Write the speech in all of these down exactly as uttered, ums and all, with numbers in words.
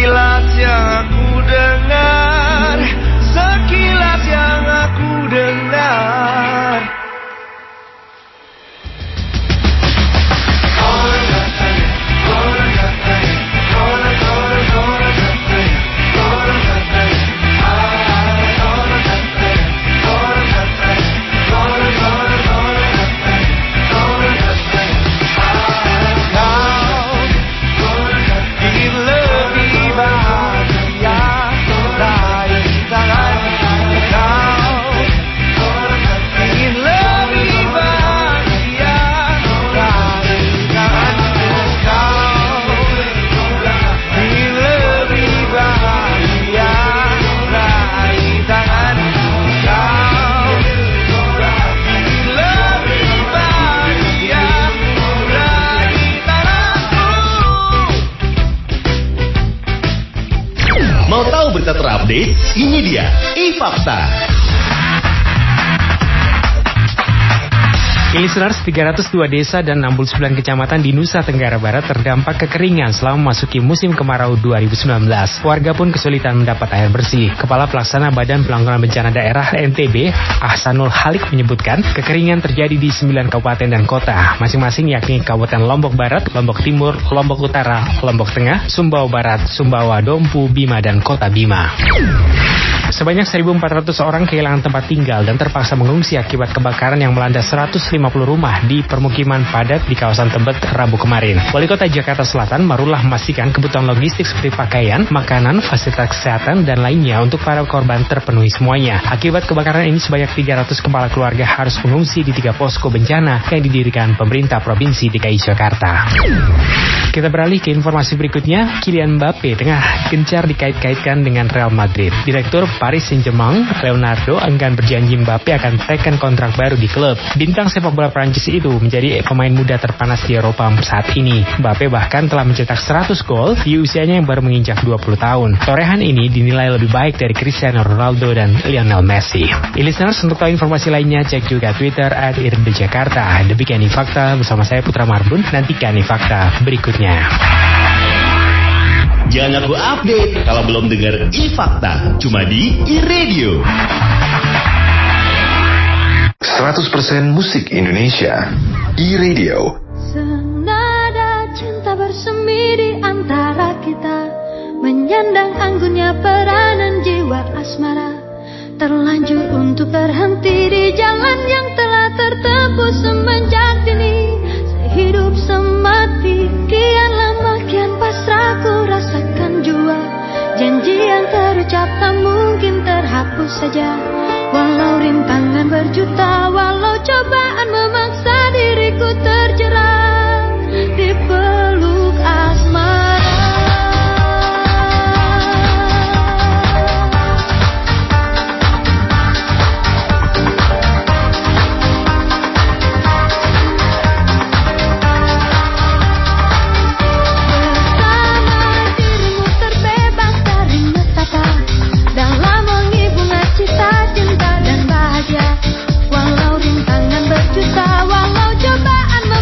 Sekilas yang aku dengar, sekilas yang aku dengar. Mau tahu berita terupdate? Ini dia iFakta. Listeners, tiga ratus dua desa dan enam puluh sembilan kecamatan di Nusa Tenggara Barat terdampak kekeringan selama memasuki musim kemarau dua ribu sembilan belas. Warga pun kesulitan mendapat air bersih. Kepala Pelaksana Badan Penanggulangan Bencana Daerah N T B, Ahsanul Halik menyebutkan kekeringan terjadi di sembilan kabupaten dan kota, masing-masing yakni Kabupaten Lombok Barat, Lombok Timur, Lombok Utara, Lombok Tengah, Sumbawa Barat, Sumbawa, Dompu, Bima, dan Kota Bima. Sebanyak seribu empat ratus orang kehilangan tempat tinggal dan terpaksa mengungsi akibat kebakaran yang melanda seratus lima puluh rumah di permukiman padat di kawasan Tebet Rabu kemarin. Wali Kota Jakarta Selatan Marullah memastikan kebutuhan logistik seperti pakaian, makanan, fasilitas kesehatan, dan lainnya untuk para korban terpenuhi semuanya. Akibat kebakaran ini sebanyak tiga ratus kepala keluarga harus mengungsi di tiga posko bencana yang didirikan pemerintah Provinsi D K I Jakarta. Kita beralih ke informasi berikutnya. Kylian Mbappe tengah gencar dikait-kaitkan dengan Real Madrid. Direktur Paris Saint-Germain, Leonardo, enggan berjanji Mbappe akan teken kontrak baru di klub. Bintang sepak bola Prancis itu menjadi pemain muda terpanas di Eropa saat ini. Mbappe bahkan telah mencetak seratus gol di usianya yang baru menginjak dua puluh tahun. Torehan ini dinilai lebih baik dari Cristiano Ronaldo dan Lionel Messi. Listeners, untuk tahu informasi lainnya, cek juga Twitter at irde jakarta. Demikian iFakta bersama saya Putra Marbun. Nantikan iFakta berikutnya. Jangan aku update kalau belum dengar iFakta, cuma di iRadio. seratus persen musik Indonesia, iRadio. Senada cinta bersemi di antara kita, menyandang anggunnya peranan jiwa asmara, terlanjur untuk berhenti di jalan yang telah tertempuh semenjak dini. Sehidup semati, kian lama kian pasrah ku rasakan jua. Janji yang terucap tak mungkin terhapus saja. Walau rintangan berjuta, walau cobaan memaksa diriku terjerat di peluk asmara. Walau rintangan berjuta, walau cobaan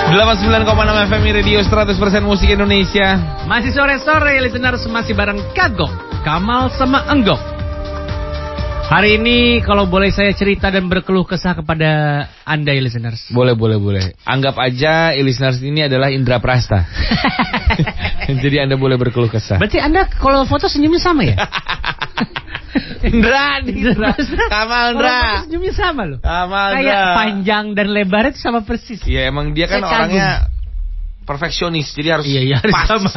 delapan puluh sembilan koma enam F M Radio seratus persen musik Indonesia. Masih sore-sore, listeners, masih bareng Kagok, Kamal sama Enggok. Hari ini kalau boleh saya cerita dan berkeluh kesah kepada Anda, listeners. Boleh, boleh, boleh. Anggap aja listeners ini adalah Indra Prasta. Jadi Anda boleh berkeluh kesah. Berarti Anda kalau foto senyumnya sama ya? Indra, Indra. Kamal Indra. Kalau senyumnya sama loh. Kamal Indra. Kayak panjang dan lebarnya itu sama persis. Iya, emang dia kan saya orangnya kagum. Perfeksionis, jadi harus iya, iya, harus pas. sama.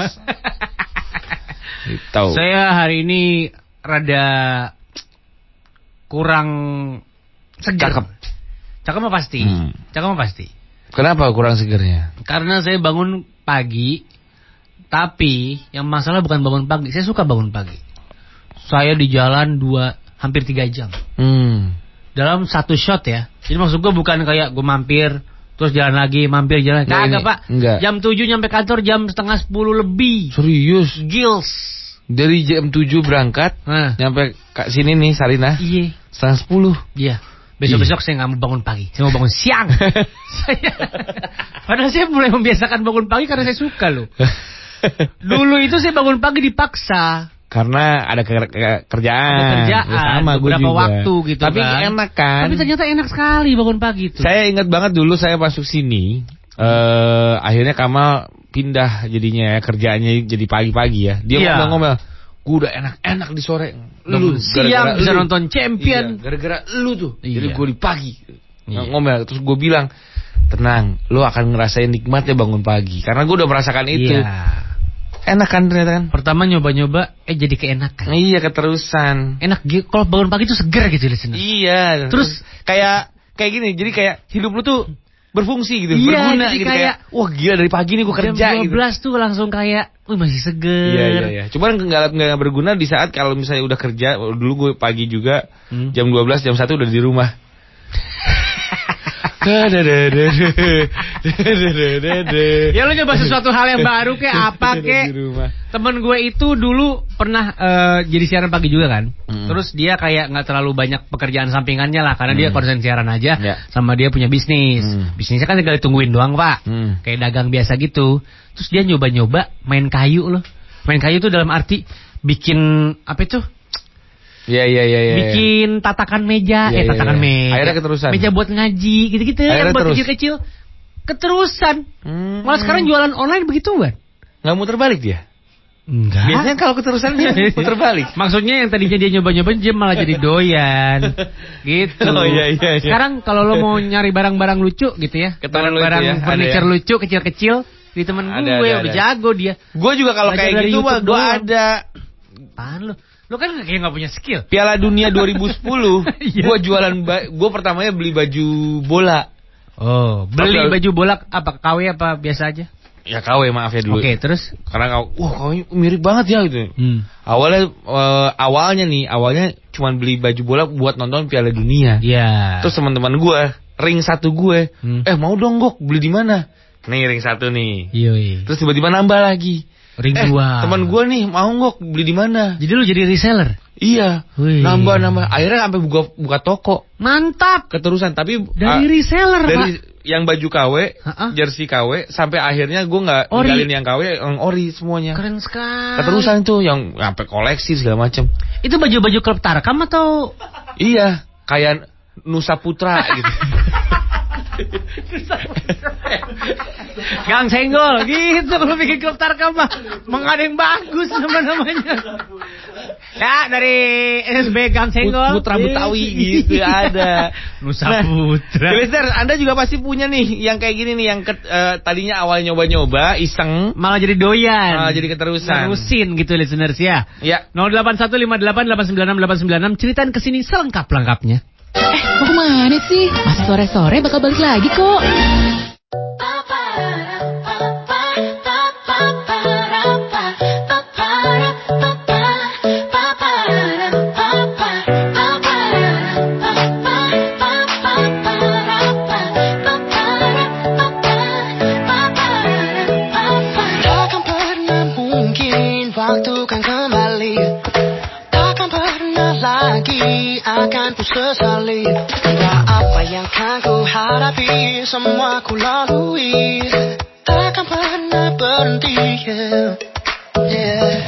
Tahu. Saya hari ini rada kurang segar. Cakep. Cakep mah pasti. Hmm. Cakep mah pasti. Kenapa kurang segernya? Karena saya bangun pagi, tapi yang masalah bukan bangun pagi. Saya suka bangun pagi. Saya di jalan dua hampir tiga jam. Hmm. Dalam satu shot ya. Jadi maksud gue bukan kayak gue mampir terus jalan lagi, mampir jalan. Nah, kagak, Pak. Enggak. Jam tujuh nyampe kantor jam setengah sepuluh lebih. Serius? Gils. Dari jam tujuh berangkat, nah. nyampe ke sini nih Sarina. Iya. Setengah sepuluh. Iya. Besok-besok saya nggak mau bangun pagi, saya mau bangun siang. saya, padahal saya mulai membiasakan bangun pagi karena saya suka loh. Dulu itu saya bangun pagi dipaksa. Karena ada ke- ke- kerjaan. Ada kerjaan, ya, sama beberapa juga. waktu gitu. Tapi kan. enak kan. Tapi ternyata enak sekali bangun pagi itu. Saya ingat banget dulu saya masuk sini, eh, akhirnya Kamal pindah jadinya ya, kerjaannya jadi pagi-pagi ya. Dia Iya. ngomel-ngomel, gue udah enak-enak di sore. Lu siang bisa lu. nonton champion. Iya, gara-gara lu tuh. Iya. Jadi gue di pagi. Iya. Ngomel, terus gue bilang, tenang, lu akan ngerasain nikmatnya bangun pagi. Karena gue udah merasakan itu. Iya. Enak kan ternyata kan? Pertama nyoba-nyoba, eh jadi keenakan. Iya, keterusan. Enak gitu, kalau bangun pagi tuh seger gitu listener. Iya. Terus kayak kayak gini, jadi kayak hidup lu tuh berfungsi gitu, iya, berguna jadi gitu kayak, kayak, wah gila dari pagi nih gue kerja jam dua belas gitu. tuh langsung kayak, wih masih seger. Iya iya iya. Cuman nggak nggak berguna di saat kalau misalnya udah kerja, dulu gue pagi juga, hmm. jam dua belas jam satu udah di rumah. Ya lu coba sesuatu hal yang baru kayak apa kayak. Temen gue itu dulu pernah uh, jadi siaran pagi juga kan. Mm. Terus dia kayak nggak terlalu banyak pekerjaan sampingannya lah karena mm. dia konsen siaran aja. Yeah. Sama dia punya bisnis. Mm. Bisnisnya kan tinggal ditungguin doang, Pak. Mm. Kayak dagang biasa gitu. Terus dia nyoba-nyoba main kayu loh. Main kayu tuh dalam arti bikin apa itu? Iya iya iya ya, bikin tatakan meja, ya, eh tatakan ya, ya. meja. Akhirnya keterusan. Meja buat ngaji, gitu-gitu. Yang buat kecil-kecil. Keterusan. Hmm. Malah sekarang jualan online begituan. Nggak muter balik dia? Enggak. Biasanya kalau keterusan dia muter balik. Maksudnya yang tadinya dia nyoba-nyoba dia malah jadi doyan. Gitu. Oh iya iya. iya. Sekarang kalau lo mau nyari barang-barang lucu gitu ya. Barang-barang ya, furniture ya. lucu kecil-kecil di temen gue ada, udah ada. Jago dia. Gue juga kalau kayak gitu mah gue ada. Apaan lo? Lo kan kayak gak punya skill. Piala Dunia dua ribu sepuluh gue jualan, ba- gue pertamanya beli baju bola. Oh, beli Tapi, baju bola apa? K W apa biasa aja? Ya K W maaf ya dulu. Oke, okay, terus? Karena wah kau mirip banget ya gitu. Hmm. Awalnya uh, awalnya nih, awalnya cuma beli baju bola buat nonton Piala Dunia. Iya. Yeah. Terus teman-teman gue, ring satu gue, hmm. eh mau dong Gok, beli di mana? Nih ring satu nih. Iya. Terus tiba-tiba nambah lagi. Ring eh, dua. Teman gue nih mau Gok, beli di mana? Jadi lu jadi reseller? Iya. Wih. Nambah nambah. Akhirnya sampai buka buka toko. Mantap. Keterusan tapi dari uh, reseller dari Pak. Yang baju K W, uh-uh. jersey K W, sampai akhirnya gue nggak tinggalin yang K W, yang ori semuanya. Keren sekali. Keterusan tuh yang sampai koleksi segala macam. Itu baju-baju klub Tarkam atau? Iya, kayak Nusa Putra gitu. Gang Senggol gitu kalau bikin klub Tarkam mah mengada yang bagus nama-namanya. Ya dari S B Gang Senggol Putra Betawi gitu ada. Nusa nah, Putra. Listener, Anda juga pasti punya nih yang kayak gini nih yang ke, uh, tadinya awal nyoba-nyoba iseng malah jadi doyan. Malah jadi keterusan. Terusin gitu listeners ya. Ya. nol delapan satu lima delapan delapan sembilan enam delapan sembilan enam ceritain kesini selengkap-lengkapnya. Eh, mau kemana sih? Masih sore-sore bakal balik lagi kok. Takkan pernah mungkin waktu kan kembali. Takkan pernah lagi akan ku sesali. Entah apa yang kan ku hadapi, semua ku lalui. yeah, yeah.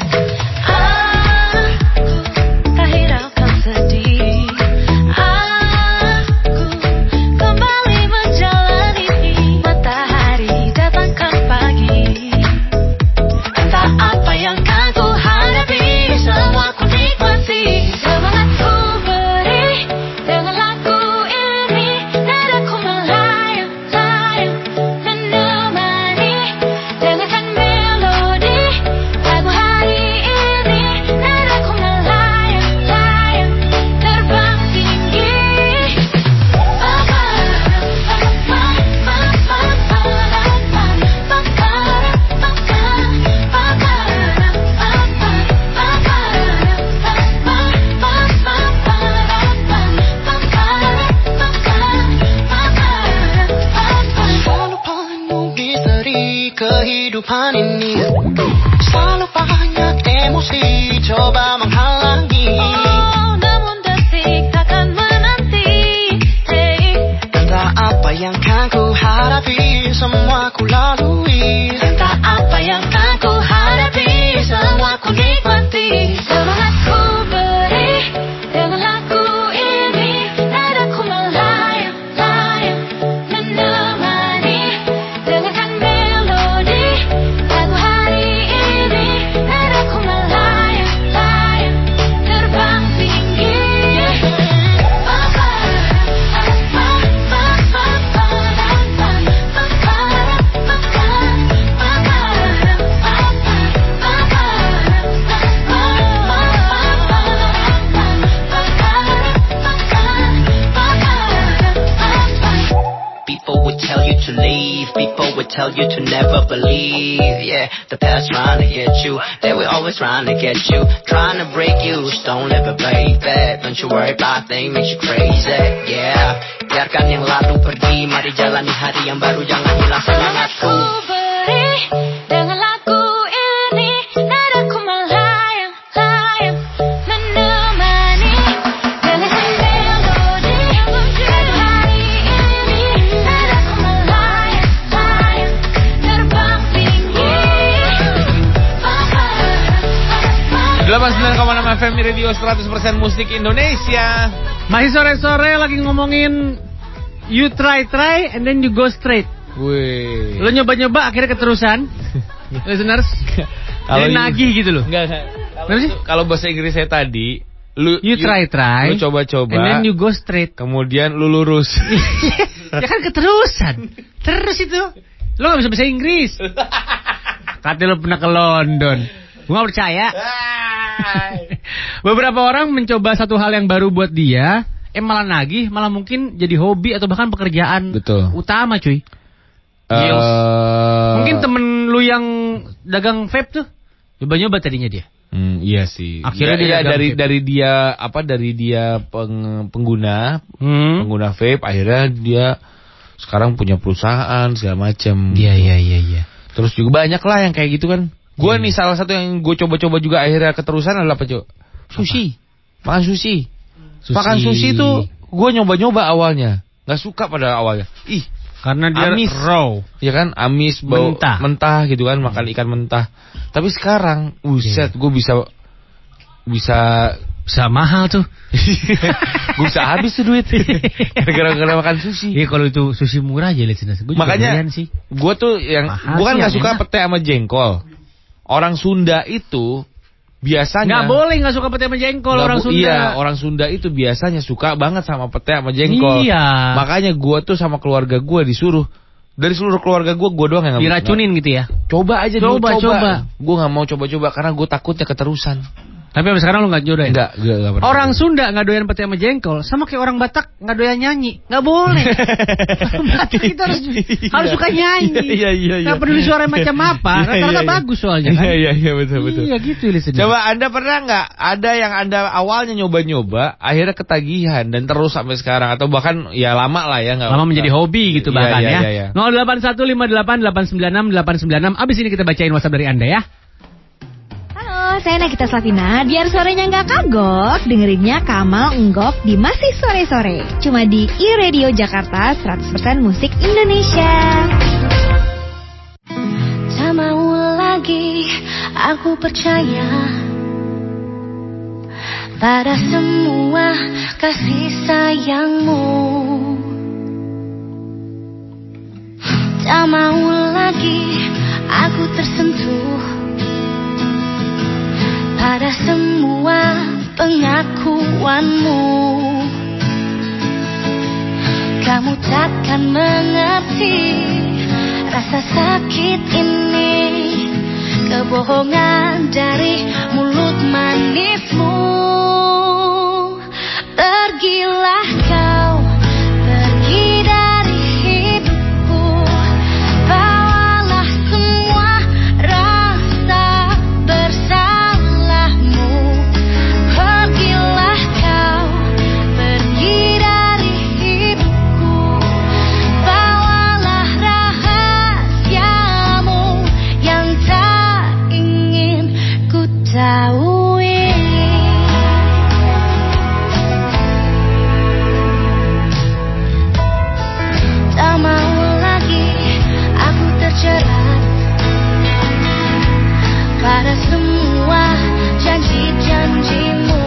Kehidupan ini selalu banyak emosi coba menghalangi. Oh, namun detik takkan menanti. Hey. Entah apa yang kan ku hadapi, semua ku lalui. Entah apa yang kan ku hadapi, semua ku nikmati. Semangat ku beri dengan lagu ini, nadaku melayang-layang menemani dengarkan melodi lagu hari ini. Nadaku melayang-layang terbang tinggi. People would tell you to leave, people would tell you to never believe. Yeah, the past trying to get you, they will always trying to get you, trying to break you. So don't ever break that, don't you worry about things makes you crazy. Yeah, biarkan yang lalu pergi, mari jalani hari yang baru, jangan hilang semangatku. Ku beri dengan lagu ini, nadaku melayang-layang menemani dengarkan melodi lagu hari ini. Nadaku melayang-layang terbang tinggi. delapan puluh sembilan koma enam F M Radio seratus persen musik Indonesia. Masih sore-sore lagi ngomongin you try try and then you go straight. Wih. Lo nyoba-nyoba akhirnya keterusan. Listeners. Kalau Jadi you- nagih gitu loh. Enggak, enggak. Kenapa Kalau sih? kalau bahasa Inggris saya tadi, lu You try try lu coba-coba, and then you go straight. kemudian lu lurus. Ya kan keterusan. Terus itu. Lo gak bisa bahasa Inggris. Katanya lo pernah ke London. Gue gak percaya. Beberapa orang mencoba satu hal yang baru buat dia, eh malah nagih, malah mungkin jadi hobi atau bahkan pekerjaan Betul. utama cuy. Eh, Mungkin temen lu yang dagang vape tuh nyoba-nyoba tadinya dia. Hmm, iya sih. Akhirnya Ya, dia ya, dagang dari vape. dari dia apa dari dia peng- pengguna Hmm. pengguna vape, akhirnya dia sekarang punya perusahaan segala macam. Iya iya iya iya. Terus juga banyak lah yang kayak gitu kan. Gue Iya. nih salah satu yang gue coba-coba juga akhirnya keterusan adalah apa coba? Sushi. Makan sushi. Sushi. Makan sushi tuh gue nyoba-nyoba awalnya. Gak suka pada awalnya. Ih, Karena dia amis. raw. Ya kan, amis, bau Mentah. mentah gitu kan, makan ikan mentah. Tapi sekarang, buset, gue bisa bisa Bisa mahal tuh. gue bisa habis tuh duit gara-gara makan sushi. Iya kalau itu sushi murah aja lihat sini. Makanya sih. gue tuh yang Mahal gue kan sih nggak yang suka enak. pete sama jengkol. Orang Sunda itu biasanya Nggak boleh nggak suka pete sama jengkol Nggak orang bu- Sunda. Iya, orang Sunda itu biasanya suka banget sama pete sama jengkol. Iya. Makanya gue tuh sama keluarga gue disuruh, dari seluruh keluarga gue, gue doang yang nggak- Diracunin gitu ya. Coba aja dulu, Coba, coba. coba. Gue nggak mau coba-coba karena gue takutnya keterusan. Tapi sampai sekarang lu nggak jodohin. Enggak, enggak, enggak pernah. Orang Sunda nggak doyan pete sama jengkol, sama kayak orang Batak nggak doyan nyanyi, nggak boleh. Orang Batak kita harus harus suka nyanyi. Iya, iya, iya. Nggak peduli suara macam apa, Iya, rata-rata iya, iya. bagus soalnya kan. Iya, iya, iya, betul, betul. Iya gitu listener. Coba Anda pernah nggak ada yang Anda awalnya nyoba-nyoba, akhirnya ketagihan dan terus sampai sekarang atau bahkan ya lama lah ya nggak? Lama menjadi hobi gitu Iya, bahkan iya, ya. iya, iya. nol delapan satu lima delapan delapan sembilan enam delapan sembilan enam. Abis ini kita bacain WhatsApp dari Anda ya. Halo, saya Nagita Slavina. Biar sorenya nggak kagok, dengerinnya Kamal Enggok di Masih Sore-Sore. Cuma di iRadio Jakarta seratus persen musik Indonesia. Tak mau lagi Aku percaya pada semua kasih sayangmu. Tak mau lagi aku tersentuh pada semua pengakuanmu. Kamu takkan mengerti rasa sakit ini, kebohongan dari mulut manismu. Pergilah kau, pergi dari hidupku. Bawalah semua rasa bersalahmu. Pergilah kau, pergi dari hidupku. Bawalah rahasiamu yang tak ingin ku tahu. Pada semua janji-janjimu,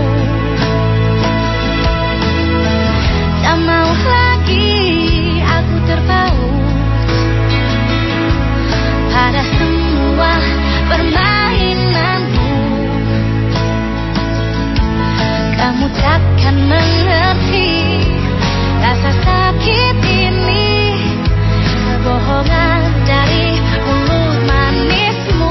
tak mau lagi aku terpaut pada semua permainanmu. Kamu takkan mengerti rasa sakit ini, kebohongan dari mulut manismu.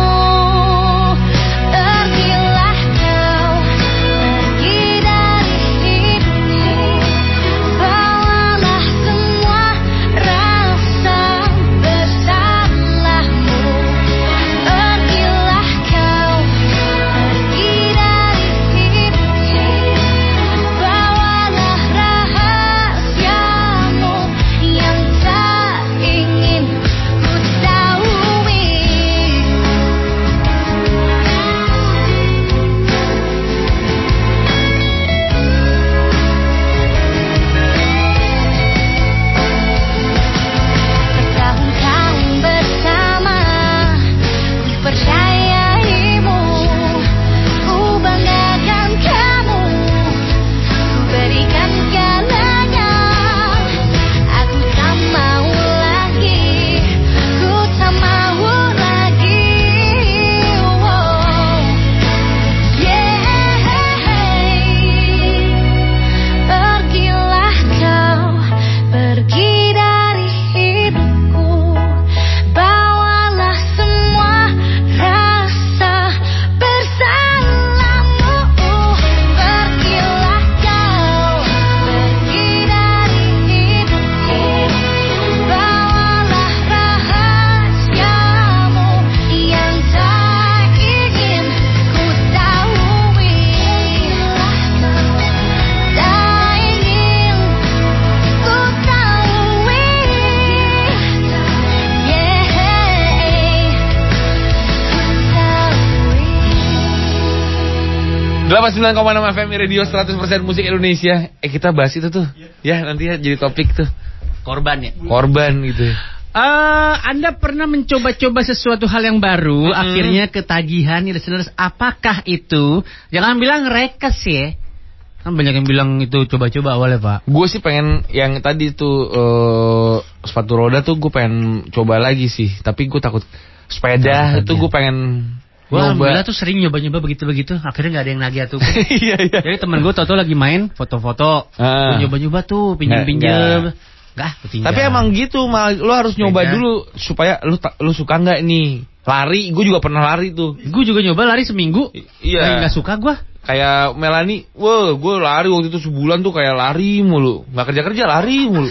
delapan puluh sembilan koma enam F M Radio seratus persen musik Indonesia. Eh kita bahas itu tuh. Ya nanti ya jadi topik tuh. Korban ya? Korban gitu. Uh, anda pernah mencoba-coba sesuatu hal yang baru, mm-hmm. akhirnya ketagihan nih listeners. Apakah itu? Jangan bilang rekes ya. Kan banyak yang bilang itu coba-coba awalnya Pak. Gue sih pengen yang tadi tuh uh, sepatu roda tuh gue pengen coba lagi sih. Tapi gue takut sepeda itu gue pengen. Wah, alhamdulillah tuh sering nyoba-nyoba begitu-begitu. Akhirnya gak ada yang nagih tuh. Iya, iya. Jadi temen gue tau-tau lagi main foto-foto. Ah. Nyoba-nyoba tuh, pinjem-pinjem. Gak, tapi emang gitu, mal, lo harus nyoba dulu supaya lu lu suka nggak nih. Lari, gue juga pernah lari tuh. Gue juga nyoba lari seminggu. I- iya. Gak suka gue. Kayak Melani, wah gue lari waktu itu sebulan tuh kayak lari mulu, nggak kerja kerja lari mulu.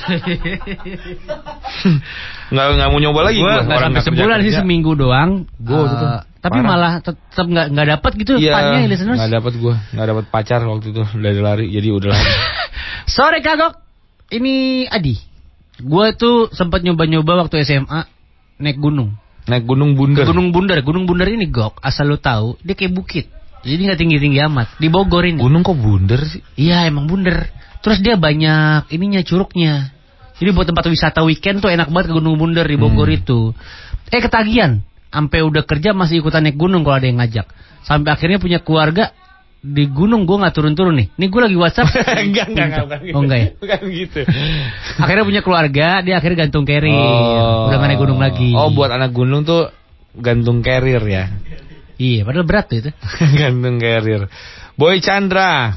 Nggak nggak mau nyoba lagi. Gue nggak sampai sebulan sih, seminggu doang. Gue waktu itu. Tapi parah. Malah tetap nggak nggak dapat gitu iya, funnya listeners. Nggak dapat gue, nggak dapat pacar waktu itu dari lari, jadi udah lari. Sore kagok, ini Adi. Gue tuh sempat nyoba-nyoba waktu S M A naik gunung. Naik gunung bundar. Ke gunung bundar, gunung bundar ini gok. Asal lo tahu, dia kayak bukit. Jadi nggak tinggi-tinggi amat. Di Bogor ini. Gunung kok bundar sih? Iya emang bundar. Terus dia banyak ininya curugnya. Jadi buat tempat wisata weekend tuh enak banget ke gunung bundar di Bogor hmm. itu. Eh ketagihan. sampai udah kerja masih ikutan naik gunung kalau ada yang ngajak. Sampai akhirnya punya keluarga di gunung, gue nggak turun-turun nih. Nih gue lagi WhatsApp. enggak, enggak, enggak, bukan gitu. Oh enggak ya? Bukan gitu. Akhirnya punya keluarga, dia akhirnya gantung carrier. Oh. Udah nggak naik gunung lagi. Oh, buat anak gunung tuh gantung carrier ya. Iya, padahal berat tuh itu. Gantung carrier. Boy Chandra.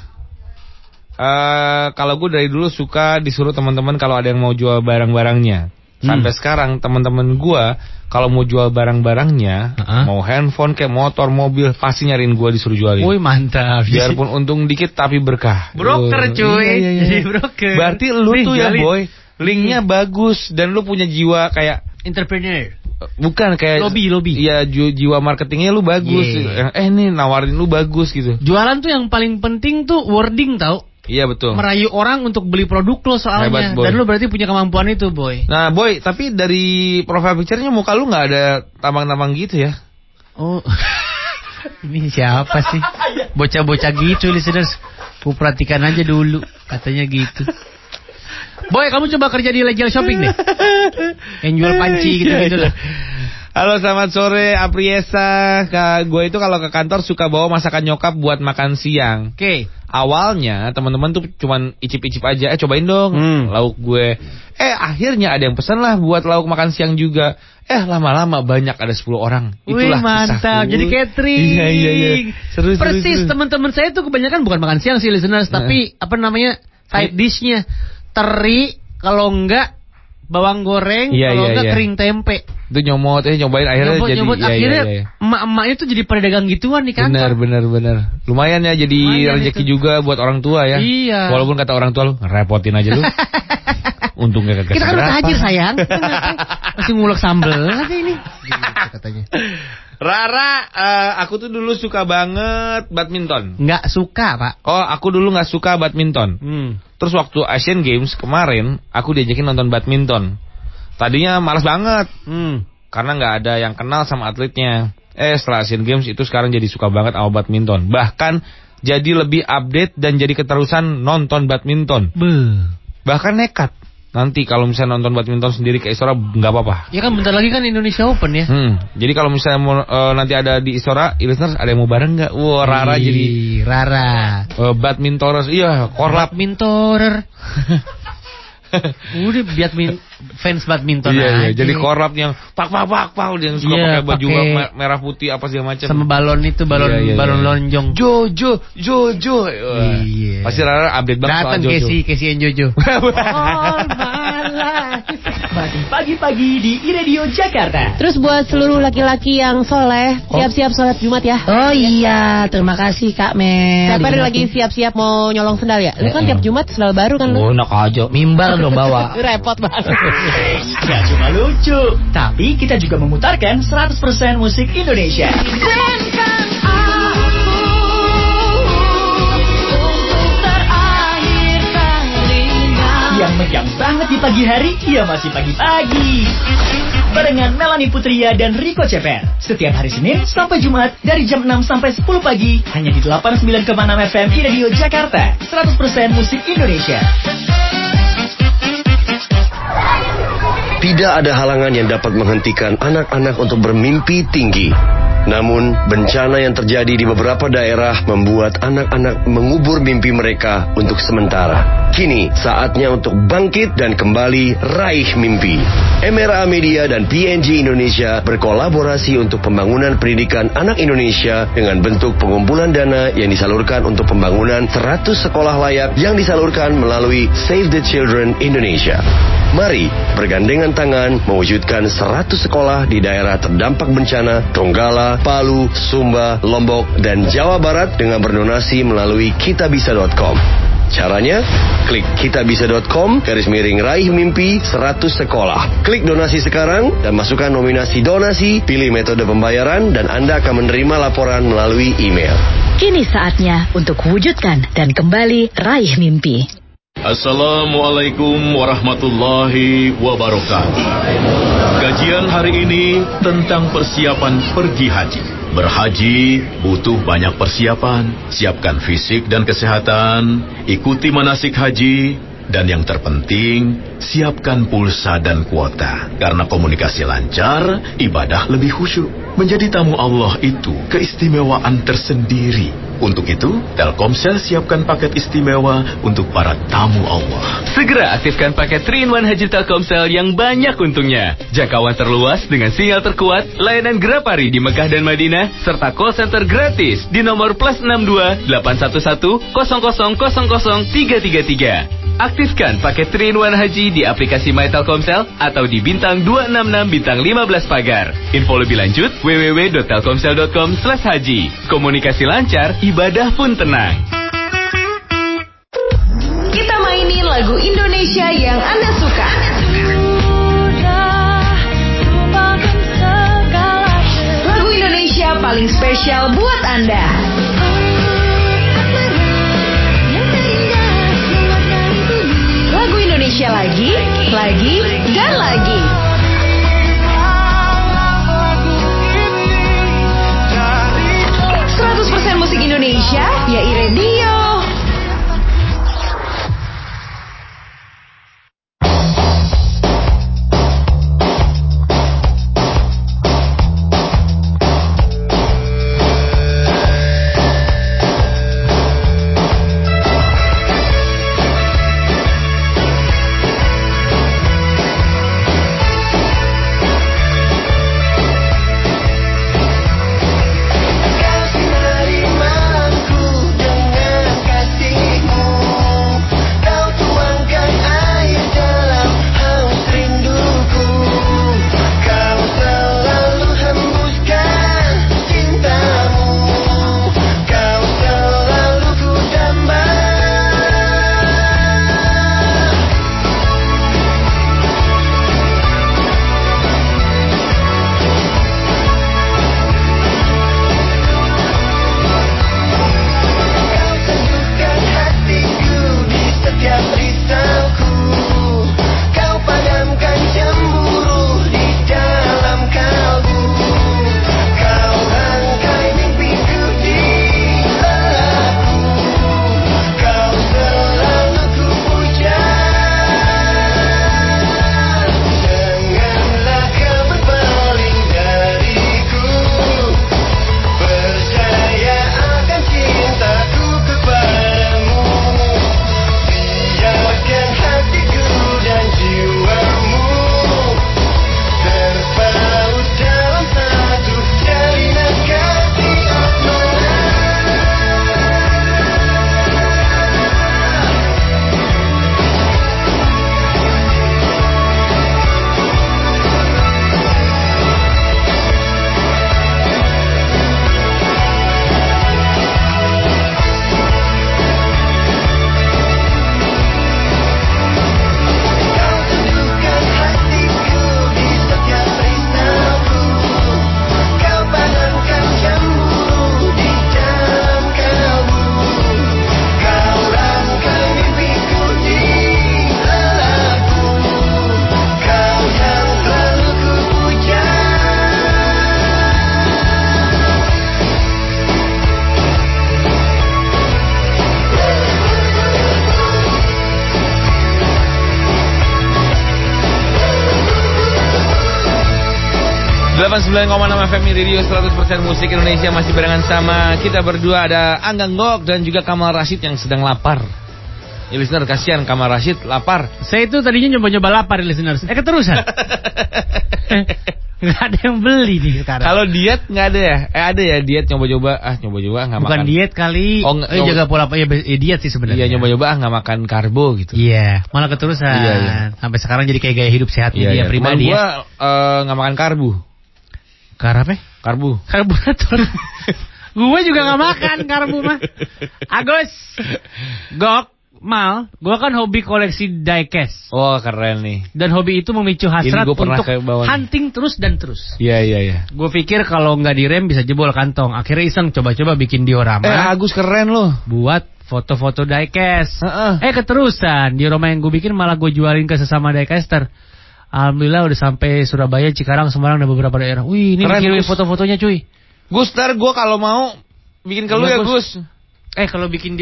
Uh, kalau gue dari dulu suka disuruh teman-teman kalau ada yang mau jual barang-barangnya. Sampai hmm. sekarang teman-teman gue kalau mau jual barang-barangnya, uh-huh. mau handphone kayak motor, mobil, pasti nyariin gue disuruh jualin. Wih, mantap. Biarpun untung dikit tapi berkah. Broker cuy. Iya, iya, iya. Jadi broker. Berarti lu Nih, tuh ya jalin. Boy, linknya bagus dan lu punya jiwa kayak entrepreneur. Bukan kayak lobby lobby. Iya, ju- jiwa marketingnya lu bagus. Yeah. Eh nih nawarin lu bagus gitu. Jualan tuh yang paling penting tuh wording tau. Iya betul. Merayu orang untuk beli produk lo soalnya. Hebat, dan lu berarti punya kemampuan itu, Boy. Nah, Boy, tapi dari profile picture-nya muka lu nggak ada tambang-tambang gitu ya? Oh. Ini siapa sih? Bocah-bocah gitu, listeners. Ku perhatikan aja dulu, katanya gitu. Boy, kamu coba kerja di Legal Shopping deh. Yang jual panci gitu-gitu lah. Halo, selamat sore Apriesa. Gue itu kalau ke kantor suka bawa masakan nyokap buat makan siang. Oke. Okay. Awalnya teman-teman tuh cuman icip-icip aja. Eh cobain dong hmm. lauk gue. Eh akhirnya ada yang pesan lah buat lauk makan siang juga. Eh lama-lama banyak, ada sepuluh orang. Itulah wih, mantap. Jadi catering. Iya iya iya. Seru, persis seru, teman-teman saya tuh kebanyakan bukan makan siang sih listeners, nah. tapi apa namanya side dishnya teri, kalau enggak bawang goreng, iya, kalau iya, enggak iya. kering tempe. Itu nyomot, eh nyobain akhirnya nyobot, jadi nyobot, ya, akhirnya ya, ya. emak-emaknya tuh jadi pada dagang gituan di kantor. Benar benar benar. Lumayan ya jadi Lumayan rezeki itu. Juga buat orang tua ya. Iya. Walaupun kata orang tua lu ngerepotin aja lu. Untungnya kagak. Kita kan udah tajir sayang. Masih ngulek sambel lagi ini. Gitu katanya. Rara, uh, aku tuh dulu suka banget badminton. Nggak suka, Pak. Oh, aku dulu nggak suka badminton. Hmm. Terus waktu Asian Games kemarin, aku diajakin nonton badminton. Tadinya malas banget, hmm. karena nggak ada yang kenal sama atletnya. Eh, setelah Asian Games itu sekarang jadi suka banget sama badminton. Bahkan jadi lebih update dan jadi keterusan nonton badminton. Beuh. Bahkan nekat. Nanti kalau misalnya nonton badminton sendiri ke Istora nggak apa-apa. Ya kan bentar lagi kan Indonesia Open ya. Hmm. Jadi kalau misalnya mau, uh, nanti ada di Istora, listeners ada yang mau bareng nggak? Wah, wow, Rara Ii, jadi Rara. Uh, badmintoners, iya, korlap. Badmintoner. Udah badmin fans badminton iya, aja. Iya, jadi korlap yang pak pak pak pak yang suka iya, pakai baju pake merah putih apa segala macam. Sama balon itu balon iya, iya, balon iya. lonjong. Jojo, Jojo. Iya. Pasti Rara update banget soal Jojo. Datang Casey, Casey and Jojo. Pagi-pagi di iRadio Jakarta. Terus buat seluruh laki-laki yang soleh, siap-siap sholat Jumat ya. Oh iya, terima kasih Kak Mel. Siapa lagi siap-siap mau nyolong sendal ya? Lu kan tiap Jumat sendal baru kan lu? Oh, enak aja, mimbar dong bawa. Repot banget. Gak cuma lucu, tapi kita juga memutarkan seratus persen musik Indonesia. Izinkan aku untuk terakhir kalinya. Yang megang banget di pagi hari, ya masih pagi-pagi. Barengan Melanie Putria dan Rico Ceper. Setiap hari Senin sampai Jumat dari jam enam sampai sepuluh pagi. Hanya di delapan puluh sembilan koma enam F M iRadio Jakarta. seratus persen musik Indonesia. Tidak ada halangan yang dapat menghentikan anak-anak untuk bermimpi tinggi. Namun, bencana yang terjadi di beberapa daerah membuat anak-anak mengubur mimpi mereka untuk sementara. Kini, saatnya untuk bangkit dan kembali raih mimpi. M R A Media dan P N G Indonesia berkolaborasi untuk pembangunan pendidikan anak Indonesia dengan bentuk pengumpulan dana yang disalurkan untuk pembangunan seratus sekolah layak yang disalurkan melalui Save the Children Indonesia. Mari bergandengan tangan mewujudkan seratus sekolah di daerah terdampak bencana Donggala, Palu, Sumba, Lombok, dan Jawa Barat dengan berdonasi melalui kitabisa dot com. Caranya, klik kitabisa dot com garis miring raih mimpi seratus sekolah. Klik donasi sekarang dan masukkan nominasi donasi, pilih metode pembayaran, dan Anda akan menerima laporan melalui email. Kini saatnya untuk wujudkan dan kembali raih mimpi. Assalamualaikum warahmatullahi wabarakatuh. Kajian hari ini tentang persiapan pergi haji. Berhaji butuh banyak persiapan. Siapkan fisik dan kesehatan, ikuti manasik haji, Dan yang terpenting, siapkan pulsa dan kuota. Karena komunikasi lancar, ibadah lebih khusyuk. Menjadi tamu Allah itu keistimewaan tersendiri. Untuk itu, Telkomsel siapkan paket istimewa untuk para tamu Allah. Segera aktifkan paket three in one Haji Telkomsel yang banyak untungnya. Jangkauan terluas dengan sinyal terkuat, layanan Grapari di Mekah dan Madinah, serta call center gratis di nomor plus enam dua delapan satu satu nol nol nol nol tiga tiga tiga. Aktifkan paket three in one Haji di aplikasi My Telkomsel atau di bintang dua enam enam bintang lima belas pagar. Info lebih lanjut w w w dot telkomsel dot com slash haji. Komunikasi lancar, ibadah pun tenang. Kita mainin lagu Indonesia yang Anda suka. Lagu Indonesia paling spesial buat Anda. Lagu Indonesia lagi, lagi, dan lagi. seratus persen musik Indonesia, ya iRadio. delapan puluh sembilan koma enam F M Radio seratus persen musik Indonesia masih barengan sama kita berdua, ada Angga Ngok dan juga Kamal Rashid yang sedang lapar. Ya, listener, kasihan Kamal Rashid lapar. Saya itu tadinya nyoba-nyoba lapar, listener. Eh, keterusan. Nggak ada yang beli nih sekarang. Kalau diet nggak ada ya? Eh ada ya diet nyoba-nyoba, ah nyoba-nyoba nggak makan. Bukan diet kali. Oh, eh, jaga pola ya, ya diet sih sebenarnya. Iya nyoba-nyoba ah nggak makan karbo gitu. Iya, malah keterusan. Iya, iya. Sampai sekarang jadi kayak gaya hidup sehat iya, dia iya. pribadi. Teman gua nggak uh, makan karbo. Kar apa? Karbu. Karburator. Gue juga gak makan karbu mah. Agus. Gok. Mal. Gue kan hobi koleksi diecast. Oh keren nih. Dan hobi itu memicu hasrat untuk hunting terus dan terus. Iya iya iya. Gue pikir kalau gak direm bisa jebol kantong. Akhirnya iseng coba-coba bikin diorama. Eh Agus keren loh. Buat foto-foto diecast. Uh-uh. Eh keterusan. Diorama yang gue bikin malah gue jualin ke sesama diecaster. Alhamdulillah udah sampai Surabaya, Cikarang, Semarang dan beberapa daerah. Wih, ini keren, bikin foto-fotonya cuy. Gus, ntar gue kalau mau bikin ke lu ya Gus. Eh kalau bikin dior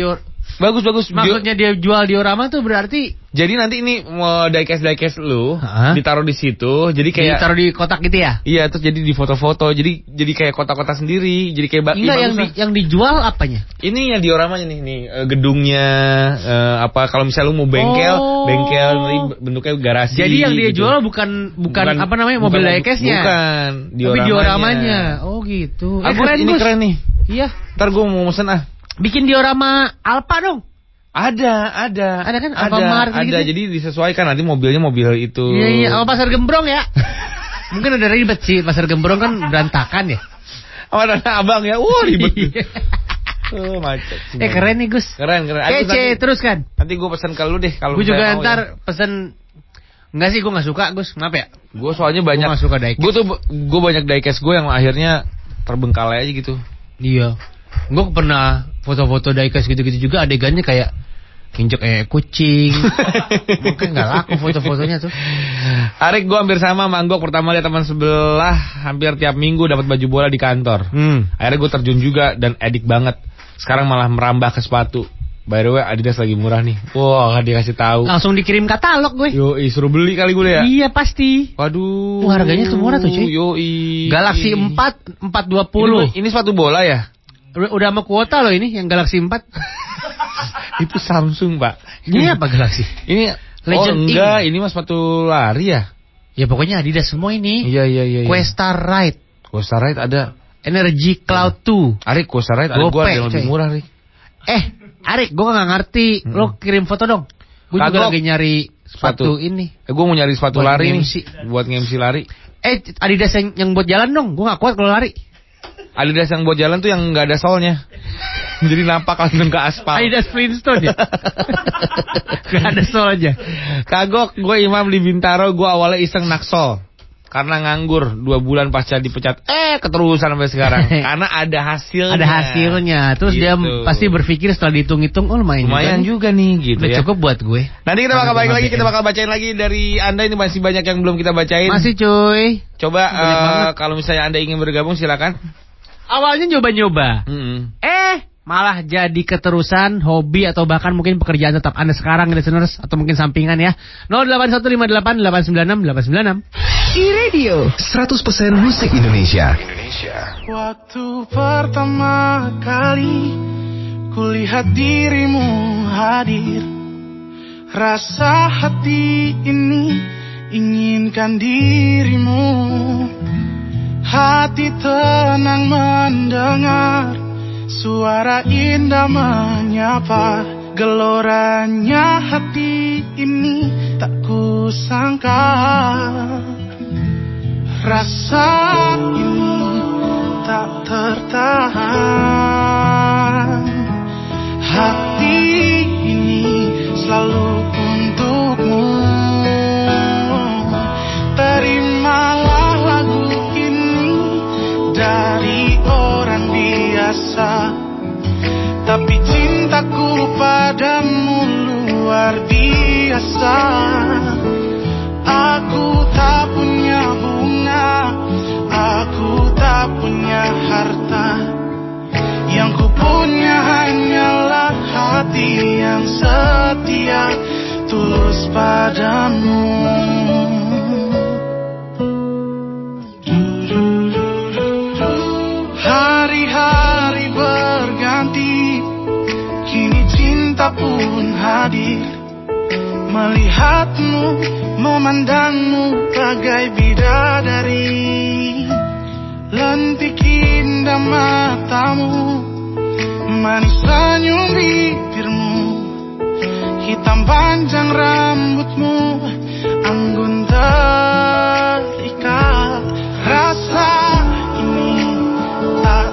Bagus bagus. Maksudnya dia jual diorama tuh berarti. Jadi nanti ini mau diecast diecast lu ha? Ditaruh di situ. Jadi kayak ditaruh di kotak gitu ya? Iya, terus jadi di foto-foto. Jadi jadi kayak kotak-kotak sendiri. Jadi kayak enggak yang di, yang dijual apanya? Ini yang dioramanya nih nih gedungnya uh, apa kalau misalnya lu mau bengkel, oh. bengkel bentuknya garasi. Jadi yang dia gitu. jual bukan, bukan bukan apa namanya mobil diecastnya. Bukan, dioramanya. Tapi dioramanya. Oh gitu. Eh, keren, ini Gus. Keren nih. Iya. Ntar gue mau mesen ah. Bikin diorama Alfa dong. Ada, ada. Ada kan? Ada, Alfamart ada. Gitu? Jadi disesuaikan nanti mobilnya mobil itu. Iya, iya. Sama Pasar Gembrong ya. Mungkin udah ribet sih. Pasar Gembrong kan berantakan ya. Sama oh, abang ya. Wah, ribet. Oh, macet. Eh, keren nih, Gus. Keren, keren. Kece, terus kan. Nanti gue pesen ke lu deh. Gue juga ntar ya. pesen. Enggak sih, gue gak suka, Gus. Kenapa ya? Gue soalnya banyak. Gue gak suka diecast. Gue tuh, gue banyak diecast gue yang akhirnya terbengkalai aja gitu. Iya. Gue pernah foto-foto diecast gitu-gitu juga adegannya kayak injek eh kucing. Mungkin gak laku foto-fotonya tuh. Arik, gue hampir sama Manggok. Pertama lihat teman sebelah hampir tiap minggu dapat baju bola di kantor. Hmm. Akhirnya gue terjun juga dan edik banget. Sekarang malah merambah ke sepatu. By the way, Adidas lagi murah nih. Wah, wow, dikasih tahu. Langsung dikirim katalog gue. Yoi, suruh beli kali gue ya. Iya pasti. Waduh. Wah, harganya tuh murah tuh cuy. Yoi. Galaxy empat empat dua puluh. Ini, ini sepatu bola ya? Udah, udah sama kuota loh ini yang Galaxy empat. Itu Samsung, Pak. Ini apa Galaxy? Ini Legend oh, enggak, Ing. Ini mas sepatu lari ya? Ya pokoknya Adidas semua ini. Iya iya iya. Questa Ride. Questa Ride ada. Energy Cloud dua. Arik, Questa Ride ada gua yang lebih murah, Rik. Eh, Arik, gue gak ngerti. Hmm. Lo kirim foto dong. Gue juga lagi nyari sepatu, sepatu ini. Eh, gue mau nyari sepatu buat lari nih. Buat nge-M C lari. Eh, Adidas yang, yang buat jalan dong. Gue gak kuat kalau lari. Adidas yang buat jalan tuh yang gak ada solnya. Jadi nampak langsung ke aspal. Adidas Flintstone ya. Gak ada solnya. Kagok, gue Imam di Bintaro. Gue awalnya iseng naksol. Karena nganggur dua bulan pasca dipecat. Eh keterusan sampai sekarang. Karena ada hasilnya. Ada hasilnya. Terus gitu. Dia pasti berpikir setelah dihitung-hitung, oh lumayan, lumayan juga, juga nih gitu. Udah ya. Cukup buat gue. Nanti kita bakal balik lagi. Kita bakal bacain lagi dari Anda. Ini masih banyak yang belum kita bacain. Masih cuy. Coba uh, kalau misalnya Anda ingin bergabung silakan. Awalnya nyoba-nyoba. Mm-hmm. Eh malah jadi keterusan, hobi atau bahkan mungkin pekerjaan tetap Anda sekarang, listeners, atau mungkin sampingan ya. nol delapan satu lima delapan delapan sembilan enam delapan sembilan enam. E-Radio seratus persen musik Indonesia. Waktu pertama kali kulihat dirimu hadir, rasa hati ini inginkan dirimu. Hati tenang mendengar suara indah menyapa, geloranya hati ini tak kusangka. Rasa ini tak tertahan, hati ini selalu untukmu. Terimalah lagu ini dari orang biasa, tapi cintaku padamu luar biasa. Aku tak punya bunga, aku tak punya harta, yang ku punya hanyalah hati yang setia, tulus padamu. Hari-hari berganti, kini cinta pun hadir. Melihatmu, memandangmu bagai bidadari. Lentik indah matamu, manis senyum bibirmu, hitam panjang rambutmu, anggun terikat. Rasa ini tak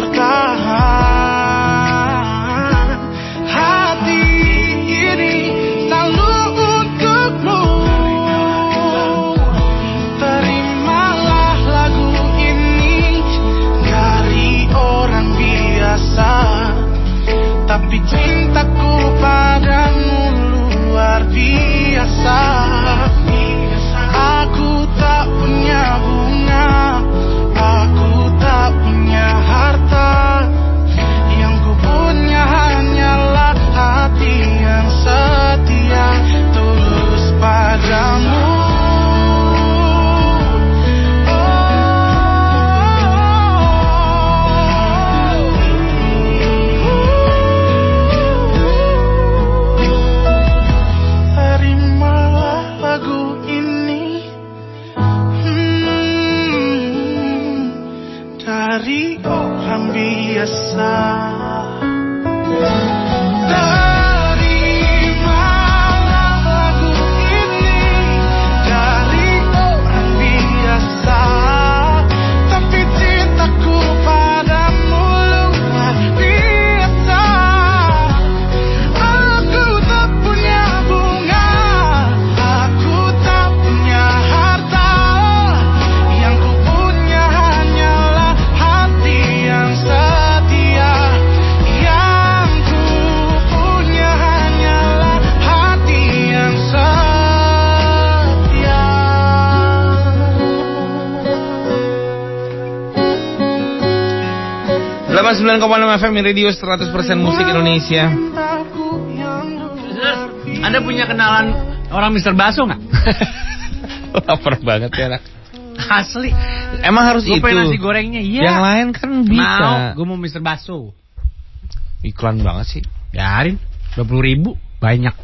tertahan, hati ini selalu untukmu. Terimalah orang biasa. delapan puluh sembilan koma enam F M Radio seratus persen musik Indonesia. Anda punya kenalan orang mister Baso nggak? Lapar banget ya anak. Asli. Emang harus gua itu? Gue nasi gorengnya, iya. Yang lain kan bisa. Mau, gue mau mister Baso. Iklan banget sih. Biarin, dua puluh ribu banyak.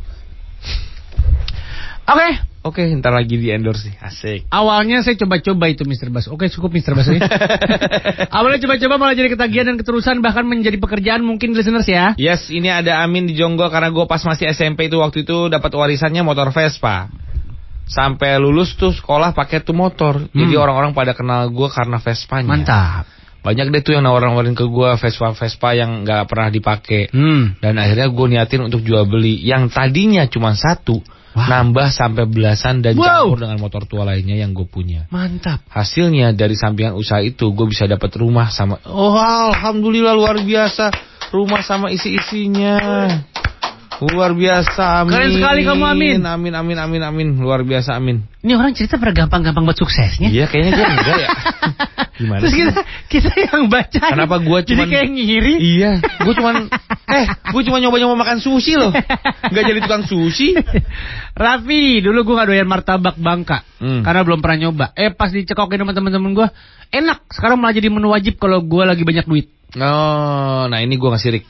Oke. Okay. Oke, okay, ntar lagi di endorse sih. Asik. Awalnya saya coba-coba itu mister Baso. Oke, cukup mister Baso ya. Awalnya coba-coba malah jadi ketagihan dan keterusan, bahkan menjadi pekerjaan mungkin listeners ya. Yes, ini ada Amin di Jonggol karena gue pas masih S M P itu waktu itu dapat warisannya motor Vespa. Sampai lulus tuh sekolah pakai tuh motor. Hmm. Jadi orang-orang pada kenal gue karena Vespanya. Mantap. Banyak deh tuh yang nawarin-nawarin ke gue Vespa-Vespa yang gak pernah dipakai. Hmm. Dan akhirnya gue niatin untuk jual beli yang tadinya cuma satu. Wow. Nambah sampai belasan dan wow. campur dengan motor tua lainnya yang gue punya. Mantap. Hasilnya dari sampingan usaha itu gue bisa dapat rumah sama. Oh, alhamdulillah luar biasa. Rumah sama isi-isinya. Luar biasa, amin. Keren sekali kamu, Amin. Amin, amin, amin, amin. Luar biasa, amin. Ini orang cerita pada gampang-gampang buat suksesnya. Iya, kayaknya gue enggak ya. Gimana Terus sih? kita, kita yang baca. Kenapa gue cuman... Jadi kayak ngiri. Iya, gue cuman... Eh, gue cuma nyoba-nyoba makan sushi loh. Gak jadi tukang sushi. Raffi, dulu gue gak doyan martabak Bangka. Hmm. Karena belum pernah nyoba. Eh, pas dicekokin sama temen-temen gue, enak. Sekarang malah jadi menu wajib kalau gue lagi banyak duit. Oh, nah ini gue gak sirik.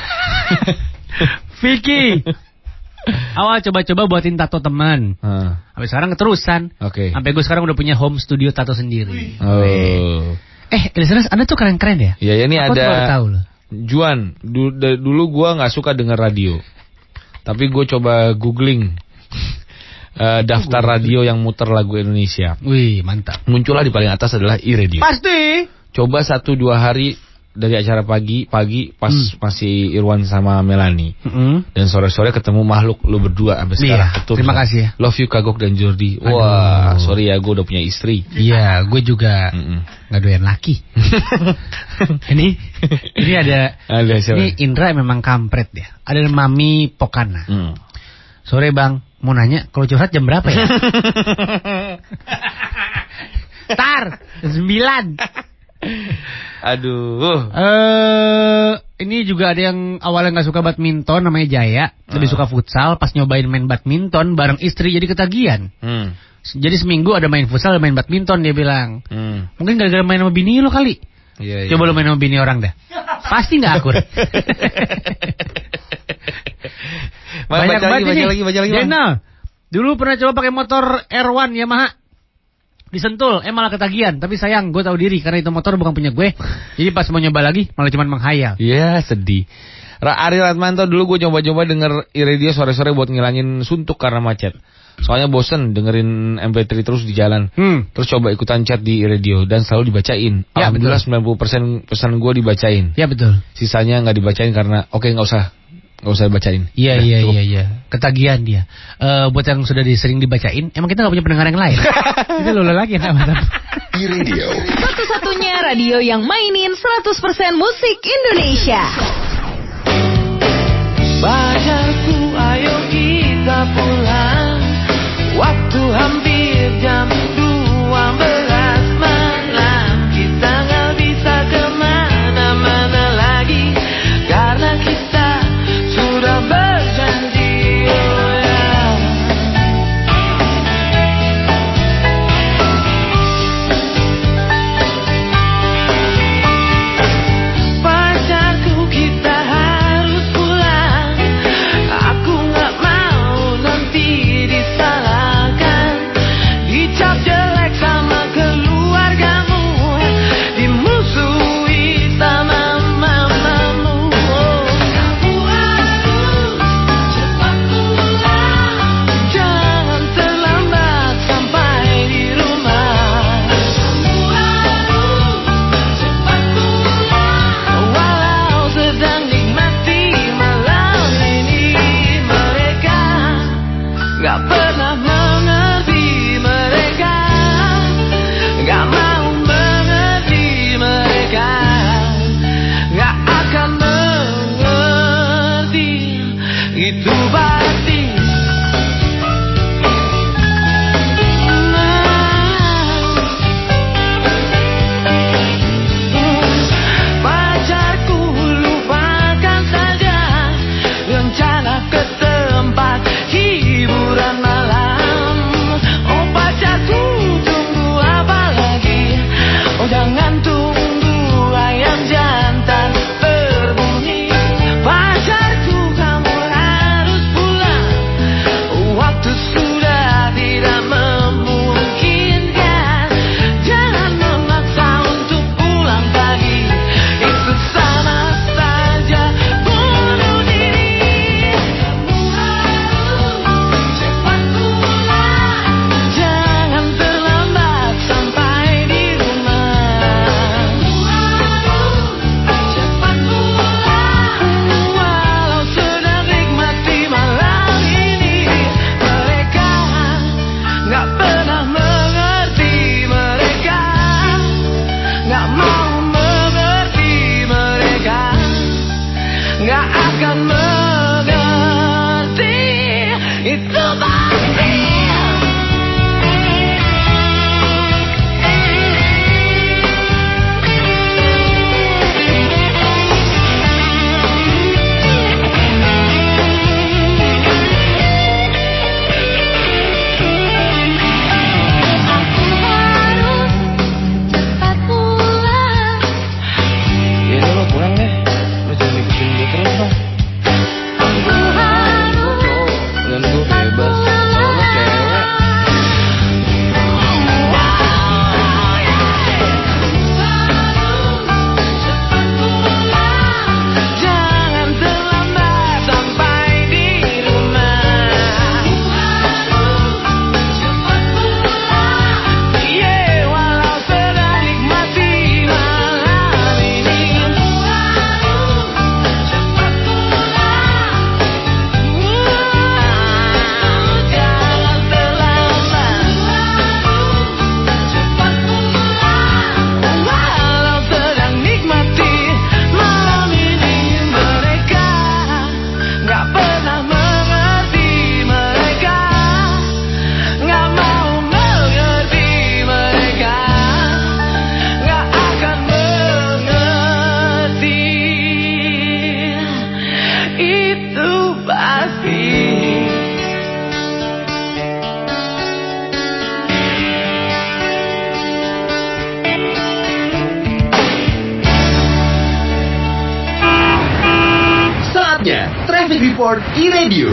Vicky, awal coba-coba buatin tato teman. Hmm. Sampai sekarang keterusan. Oke. Okay. Sampai gue sekarang udah punya home studio tato sendiri. Oh. Eh, listeners, Anda tuh keren-keren ya? Iya, ya, ini aku ada tahu loh. Juan, du, de, dulu gue nggak suka denger radio. Tapi gue coba googling uh, daftar oh, radio yang muter lagu Indonesia. Wih, mantap. Muncullah di paling atas adalah iRadio. Pasti. Coba satu dua hari dari acara pagi pagi pas hmm. masih Irwan sama Melani hmm. dan sore-sore ketemu makhluk lu berdua sampai sekarang. Iya, terima kasih ya. Love you Kagok dan Jordi. Aduh. Wah, sorry ya, gue udah punya istri. Iya, gue juga nggak doyan laki. ini ini ada, ada ini Indra memang kampret ya. Ada Mami Pokana. Hmm. Sore bang, mau nanya kalau curhat jam berapa ya? Tar sembilan. Aduh. Uh, ini juga ada yang awalnya nggak suka badminton, namanya Jaya. Lebih uh. suka futsal. Pas nyobain main badminton bareng istri jadi ketagihan. Hmm. Jadi seminggu ada main futsal, ada main badminton dia bilang. Hmm. Mungkin gara-gara main sama bini lo kali. Iya, Coba iya. lo main sama bini orang dah. Pasti nggak akur. Banyak baca banget lagi, ini. Baca lagi, baca lagi. Jena, dulu pernah coba pakai motor R satu Yamaha. Disentul, eh malah ketagihan. Tapi sayang, gue tahu diri karena itu motor bukan punya gue. Jadi pas mau nyoba lagi, malah cuma menghayal. Iya, yeah, sedih. Ari Ratmanto, dulu gue coba-coba denger iRadio sore-sore buat ngilangin suntuk karena macet. Soalnya bosen dengerin M P tiga terus di jalan. Hmm. Terus coba ikutan chat di iRadio dan selalu dibacain. Ya, alhamdulillah sembilan puluh persen pesan gue dibacain. Ya betul. Sisanya nggak dibacain karena oke okay, nggak usah. Gak usah bacain. Iya iya iya iya. Ketagihan dia. Uh, buat yang sudah sering dibacain, emang kita gak punya pendengar yang lain. Kita lolo lagi yang gak iRadio. Satu-satunya radio yang mainin seratus persen musik Indonesia. Bajaku, ayo kita pulang. Waktu hampir jam dua belas malam. Kita gak bisa kemana-mana lagi karena kita sudah berjanji, oh ya. Pacarku, kita harus pulang. Aku gak mau nanti disalahkan, dicap jelek sama ke Report e-Radio.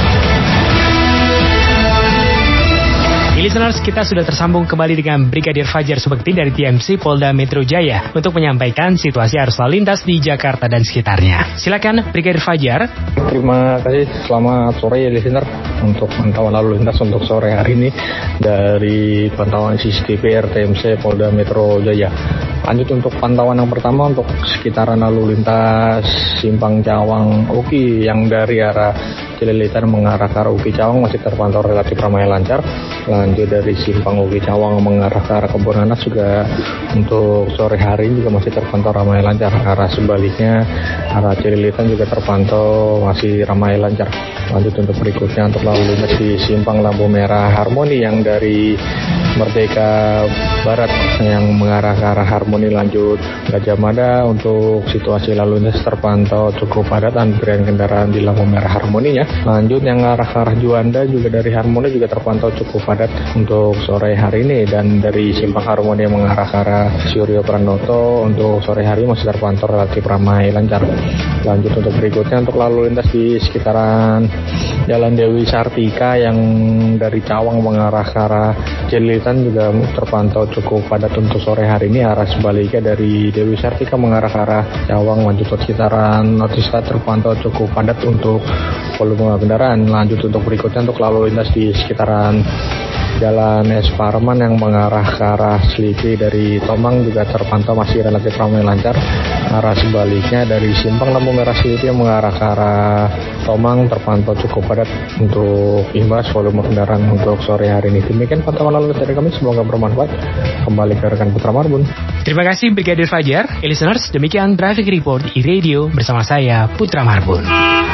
Listeners, kita sudah tersambung kembali dengan Brigadir Fajar Subekti dari T M C Polda Metro Jaya untuk menyampaikan situasi arus lalu lintas di Jakarta dan sekitarnya. Silakan Brigadir Fajar. Terima kasih, selamat sore ya listener. Untuk pantauan lalu lintas untuk sore hari ini dari pantauan C C T V R T M C Polda Metro Jaya. Lanjut untuk pantauan yang pertama untuk sekitaran lalu lintas Simpang Cawang Uki yang dari arah Cililitan mengarah ke arah Uki Cawang masih terpantau relatif ramai lancar. Lanjut dari Simpang Uki Cawang mengarah ke arah Kebonanas juga untuk sore hari juga masih terpantau ramai lancar. Arah sebaliknya arah Cililitan juga terpantau masih ramai lancar. Lanjut untuk berikutnya untuk lalu lintas di Simpang Lampu Merah Harmoni yang dari Merdeka Barat yang mengarah ke arah Harmoni lanjut Gajah Mada. Untuk situasi lalu lintas terpantau cukup padat antrian kendaraan di lampu merah Harmoninya. Lanjut yang arah ke arah Juanda juga dari Harmoni juga terpantau cukup padat untuk sore hari ini. Dan dari Simpang Harmoni yang mengarah ke arah Suryo Pranoto untuk sore hari masih terpantau relatif ramai lancar. Lanjut untuk berikutnya untuk lalu lintas di sekitaran Jalan Dewi Sartika yang dari Cawang mengarah ke arah Cililitan juga terpantau cukup padat untuk sore hari ini. Arah sebaliknya dari Dewi Sartika mengarah ke arah Cawang lanjut ke sekitaran Notista terpantau cukup padat untuk volume kendaraan. Lanjut untuk berikutnya untuk lalu lintas di sekitaran Jalan Es Parman yang mengarah ke arah Selipi dari Tomang juga terpantau masih relatif ramai lancar. Arah sebaliknya dari Simpang Lampu Merah Selipi yang mengarah ke arah Tomang terpantau cukup padat untuk imbas volume kendaraan untuk sore hari ini. Demikian pantauan lalu lintas dari kami, semoga bermanfaat. Kembali ke rekan Putra Marbun. Terima kasih Brigadir Fajar. Listeners, demikian Traffic Report e-Radio bersama saya Putra Marbun.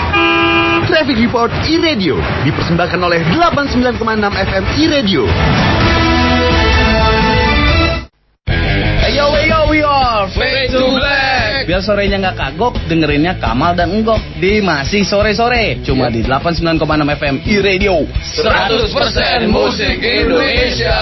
Traffic Report e-Radio dipersembahkan oleh delapan puluh sembilan koma enam F M e-Radio. Ayo, ayo, we are Fade to Black. Biar sorenya nggak kagok, dengerinnya Kamal dan Enggok di Masih Sore-Sore. Cuma di delapan puluh sembilan koma enam F M e-Radio. seratus persen musik Indonesia.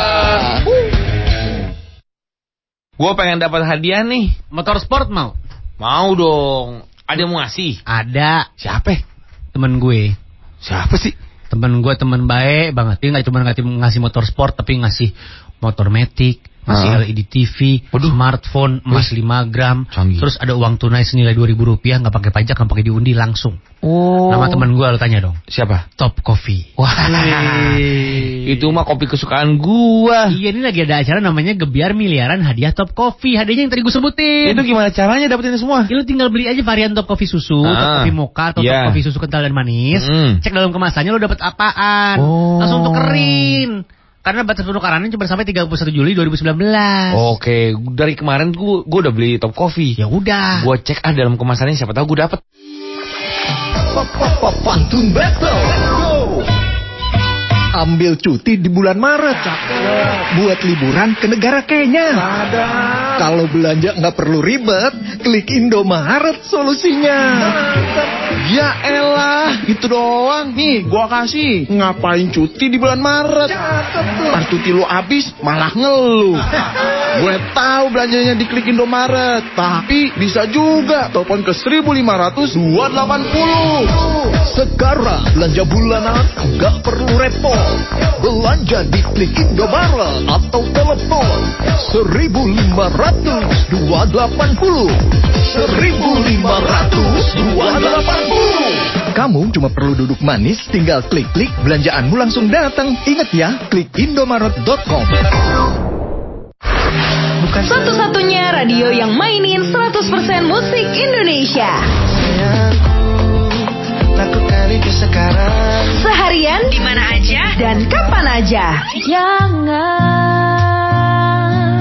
Gue pengen dapat hadiah nih. Motor sport mau? Mau dong. Ada yang mau ngasih? Ada. Siapa? Temen gue. Siapa sih? Temen gue temen baik banget. Dia nggak cuma ngasih motor sport, tapi ngasih motor metik, ngasih Ah. L E D T V, Waduh. smartphone, emas lima gram, Canggih. terus ada uang tunai senilai dua ribu rupiah, nggak pakai pajak, nggak pakai diundi, langsung. Oh. Nama temen gue lo tanya dong. Siapa? Top Coffee. Wah. Itu mah kopi kesukaan gua. Iya, ini lagi ada acara namanya Gebiar Miliaran Hadiah Top Coffee. Hadiahnya yang tadi gue sebutin. Itu gimana caranya dapetin semua? Ya, lu tinggal beli aja varian Top Coffee susu, Ah. Top Coffee mocha, atau Yeah. Top Coffee susu kental dan manis. Mm. Cek dalam kemasannya lu dapet apaan. Oh. Langsung tukerin. Karena batas penukarannya cuma sampai tiga puluh satu Juli dua ribu sembilan belas. Oke, dari kemarin gua gua udah beli Top Coffee. Ya udah. Gua cek ah dalam kemasannya, siapa tahu gua dapet. Pantun Battle. Ambil cuti di bulan Maret. Buat liburan ke negara Kenya. Kalau belanja nggak perlu ribet, klik Indomaret solusinya. Ya elah, itu doang. Nih, gua kasih. Ngapain cuti di bulan Maret? Pas cuti lu habis, malah ngeluh. Gue tahu belanjanya di klik Indomaret, tapi bisa juga telepon ke seribu lima ratus dua delapan nol. Sekarang belanja bulanan nggak perlu repot. Belanja di klik Indomaret atau telepon seribu lima ratus dua delapan nol. seribu lima ratus dua delapan nol. Kamu cuma perlu duduk manis, tinggal klik-klik, belanjaanmu langsung datang. Ingat ya, klik indomaret dot com. Bukan satu-satunya radio yang mainin seratus persen musik Indonesia. Lakukan itu sekarang. Seharian, di mana aja, dan kapan aja. Jangan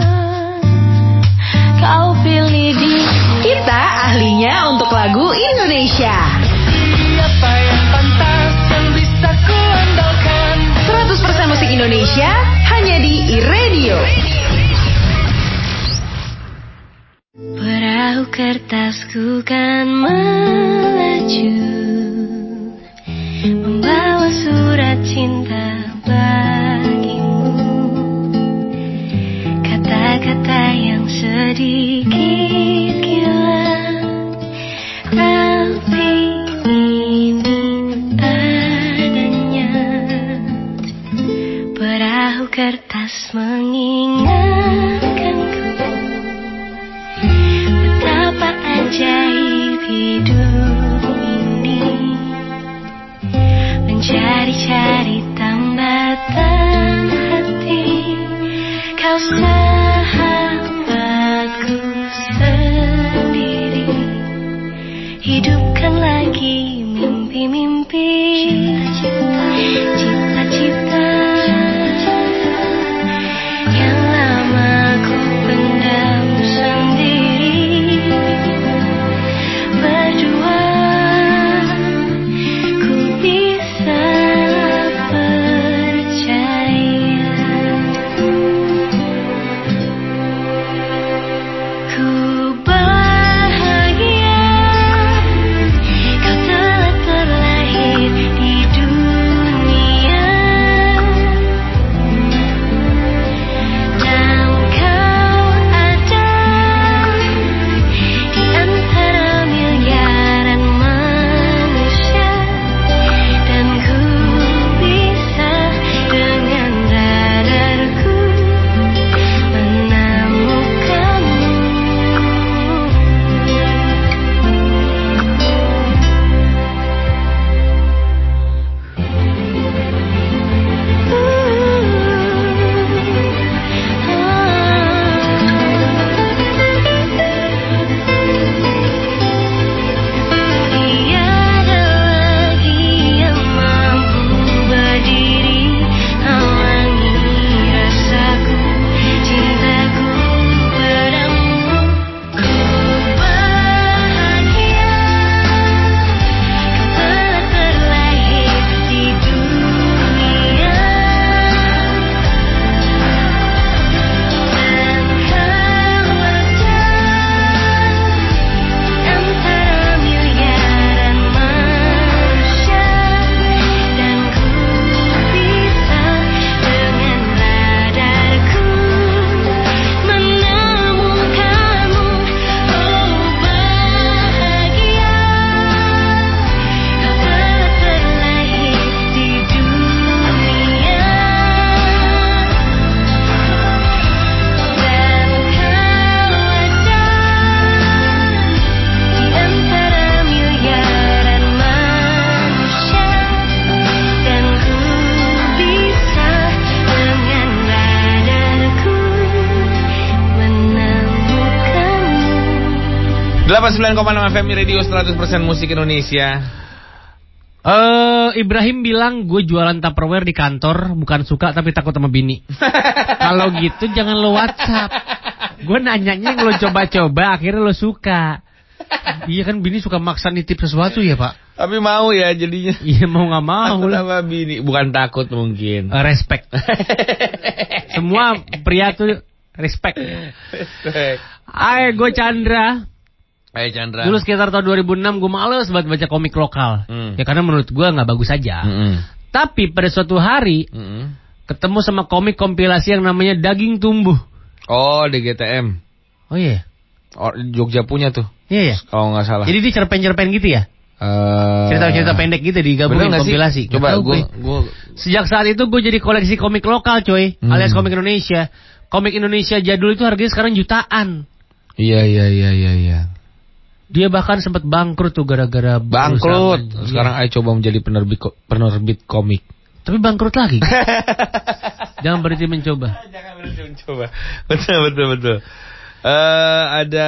kau pilih di kita ahlinya untuk lagu Indonesia. Siapa yang pantas yang bisa ku andalkan? seratus persen musik Indonesia hanya di iRadio. Perahu kertasku kan melaju, membawa surat cinta bagimu. Kata-kata yang sedikit gila, tapi ini mimpi, cita-cita yang lama ku pendam sendiri. Berdua ku bisa percaya. Ku bahagia kau telah terlahir di dunia, dan kau ada di antara miliaran manusia, dan ku bisa dengan radarku menemukanmu. Tiada lagi yang mampu berdiri halangi rasaku, cintaku padamu. Ku bahagia kau telah terlahir di dunia, dan kau ada di antara miliaran manusia, dan ku bisa dengan radarku menemukanmu. Oh bahagia kau telah terlahir di dunia, dan kau ada di antara miliaran manusia, dan ku bisa dengan radarku menemukanmu. delapan puluh sembilan koma enam F M Radio seratus persen musik Indonesia. Eh, Ibrahim bilang gue jualan Tupperware di kantor, bukan suka tapi takut sama bini. Kalau gitu jangan lo WhatsApp. Gue nanyanya yang lo coba-coba, akhirnya lo suka. Iya kan, bini suka maksa nitip sesuatu ya Pak. Tapi mau ya jadinya. Iya mau nggak mau. Takut sama bini, bukan takut mungkin. Eh, respect. Semua pria tuh respect. Respect. Ayo gue Chandra. Hai Chandra. Dulu sekitar tahun dua ribu enam gue males banget baca komik lokal. Hmm. Ya karena menurut gue gak bagus aja. Hmm. Tapi pada suatu hari Hmm. ketemu sama komik kompilasi yang namanya Daging Tumbuh. Oh, D G T M. Oh iya. Oh, Jogja punya tuh. Iya ya. Kalau nggak salah. Jadi dia cerpen-cerpen gitu ya? Uh, Cerita-cerita pendek gitu digabungin kompilasi. Coba gue, gue. Sejak saat itu gue jadi koleksi komik lokal coy. Hmm. Alias komik Indonesia. Komik Indonesia jadul itu harganya sekarang jutaan. Iya, iya, iya, iya, iya. Dia bahkan sempat bangkrut tuh gara-gara bangkrut. berusaha. Sekarang ayo coba menjadi penerbit penerbit komik. Tapi bangkrut lagi. Jangan berhenti mencoba. Jangan berhenti mencoba. Betul, betul, betul. Uh, ada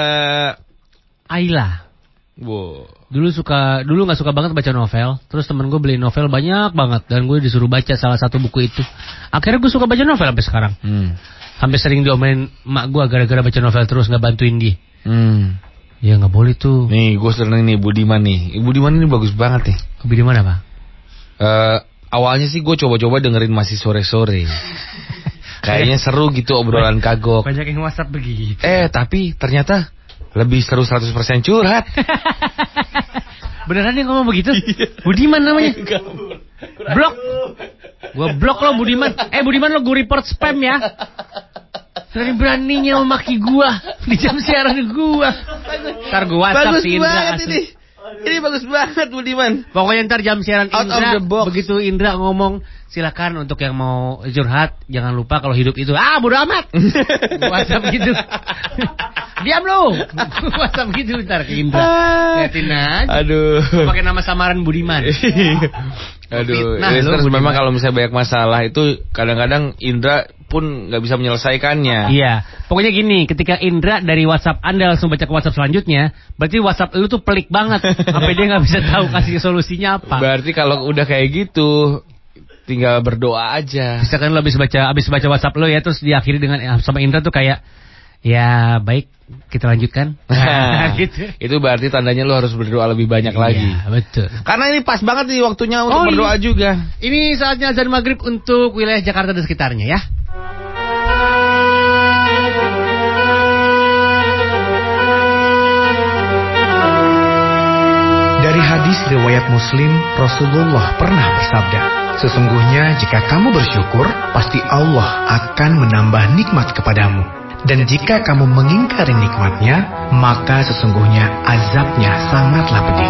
Ayla. Wow. Dulu suka, dulu nggak suka banget baca novel. Terus temen gue beli novel banyak banget dan gue disuruh baca salah satu buku itu. Akhirnya gue suka baca novel sampai sekarang. Hmm. Sampai sering diomelin mak gue gara-gara baca novel terus nggak bantuin dia. Hmm. Ya nggak boleh tuh. Nih gue seneng nih Budiman nih. Budiman ini bagus banget nih. Budiman apa? Uh, awalnya sih gue coba-coba dengerin masih sore-sore. Kayaknya seru gitu obrolan kagok. Banyak yang WhatsApp begitu. Eh tapi ternyata lebih seru seratus persen curhat. Beneran dia ngomong begitu? Budiman namanya. Blok. Gua blok lo Budiman. Eh Budiman lo gue report spam ya. Berani-beraninya memaki gua di jam siaran gua. Ntar gua WhatsApp si Indra asli. Ini bagus banget Budiman. Pokoknya ntar jam siaran Out Indra, of the box. begitu Indra ngomong, silakan untuk yang mau curhat, jangan lupa kalau hidup itu ah bodo amat. WhatsApp gitu. Diam lu. WhatsApp gitu ntar ke Indra. Liatin aja. Aduh. Pakai nama samaran Budiman. Aduh. Nah, ya, terus Budiman. memang kalau misalnya banyak masalah itu kadang-kadang Indra pun nggak bisa menyelesaikannya. Iya, pokoknya gini, ketika Indra dari WhatsApp Anda langsung baca ke WhatsApp selanjutnya, berarti WhatsApp lu tuh pelik banget, sampai dia nggak bisa tahu kasih solusinya apa. Berarti kalau udah kayak gitu, tinggal berdoa aja. Misalkan lo habis baca habis baca WhatsApp lo ya, terus diakhiri dengan sama Indra tuh kayak, ya baik, kita lanjutkan. Nah, gitu. Itu berarti tandanya lu harus berdoa lebih banyak Iya, lagi. betul. Karena ini pas banget nih waktunya untuk Oh, berdoa iya. juga. Ini saatnya azan maghrib untuk wilayah Jakarta dan sekitarnya ya. Dari hadis riwayat Muslim, Rasulullah pernah bersabda, sesungguhnya jika kamu bersyukur, pasti Allah akan menambah nikmat kepadamu. Dan jika kamu mengingkari nikmatnya, maka sesungguhnya azabnya sangatlah pedih.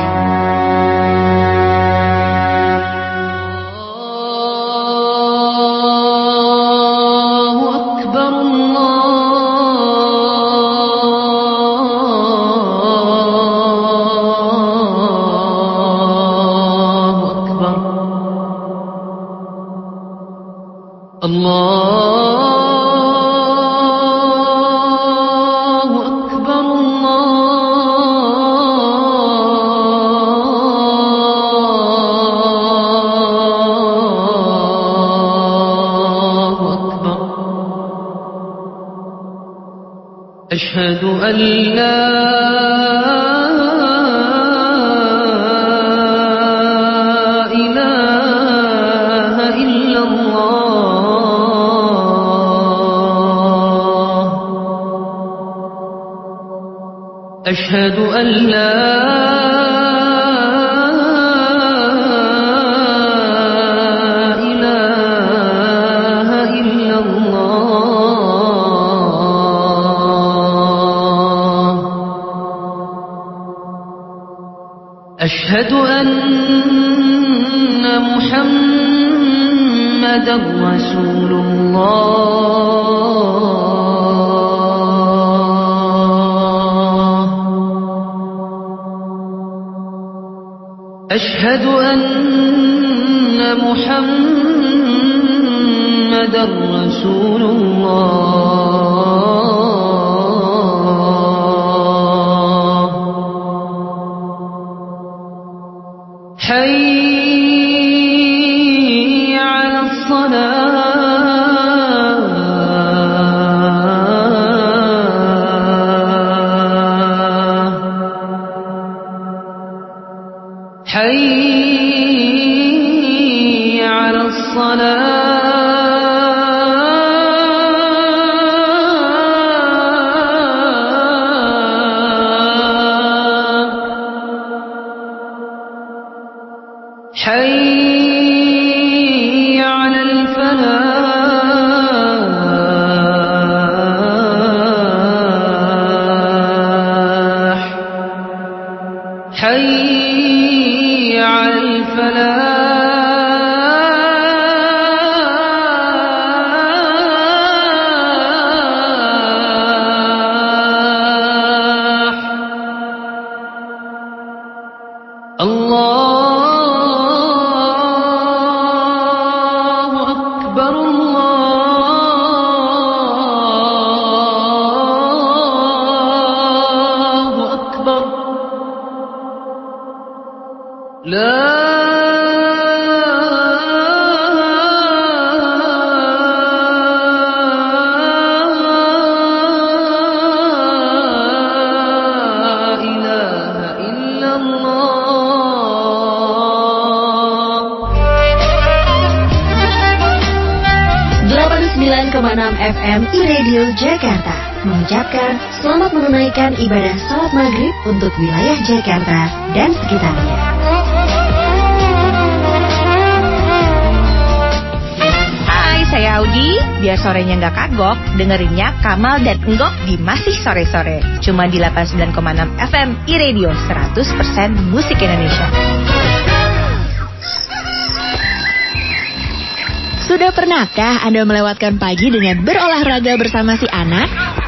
أشهد أن لا إله إلا الله أشهد أن لا إله إلا الله أشهد أن محمدا رسول الله أشهد أن محمدا رسول الله حي على الصلاة حي على الصلاة حي على الفلاح حي على الفلاح الله أكبر الله أكبر لا إله إلا delapan puluh sembilan koma enam F M iRadio Jakarta mengucapkan selamat menunaikan ibadah salat maghrib untuk wilayah Jakarta dan sekitarnya. Hai, saya Audi. Biar sorenya nggak kagok, dengerinnya Kamal dan Enggok di Masih Sore-Sore. Cuma di delapan puluh sembilan koma enam F M iRadio, seratus persen musik Indonesia. Sudah pernahkah Anda melewatkan pagi dengan berolahraga bersama si anak?